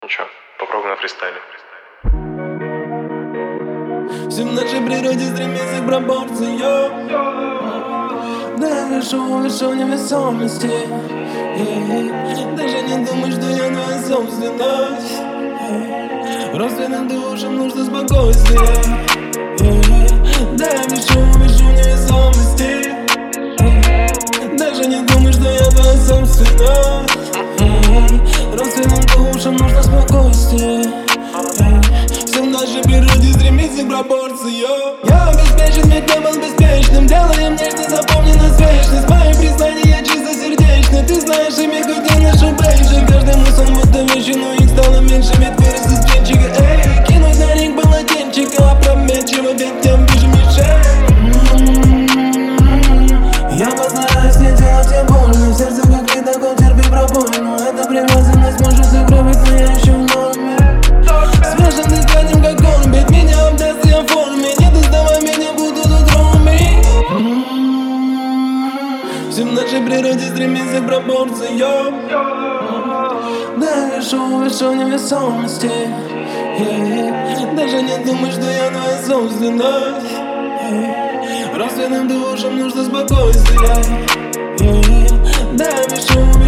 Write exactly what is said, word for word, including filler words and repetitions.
Ну чё, попробуем на фристайле. Все в нашей природе стремится к пропорциям. Да, вешу, вешу невесомости. Yeah. Даже не думай, что я твоя собственность. Yeah. Родственным душам нужно спокойствие. Yeah. Да, вешу, вешу невесомости. Yeah. Даже не думай, что я твоя собственность. Yeah. Родственным душам нужно спокойствие. Yeah. Все в нашей природе стремится к пропорциям. Я обеспечен, ведь не был беспечным. Делаем нечто, запомнено вечность. Мои признания чисто сердечны. Ты знаешь, ими хоть я ношу бейджик. Каждому сон будто вещи, но их стало меньше. Ведь вырос из птенчика. Эй, кинуть на ринг было денчика. Опрометчиво, ведь тем ближе мишень. Я постараюсь не делать тебе больно. В сердце как ледокол, терпи пробоину. Эта привязанность может сыграть, но я еще в норме. Свежим дыханием как корм, ведь меня обдаст я в форме. Не доставай меня, буду тут роми. Все в нашей природе стремится к пропорциям. Да, вешу, вешу невесомости. Yeah. Даже не думай, что я твоя собственность. Yeah. Родственным душам нужно спокойствие. Yeah. Да, вешу,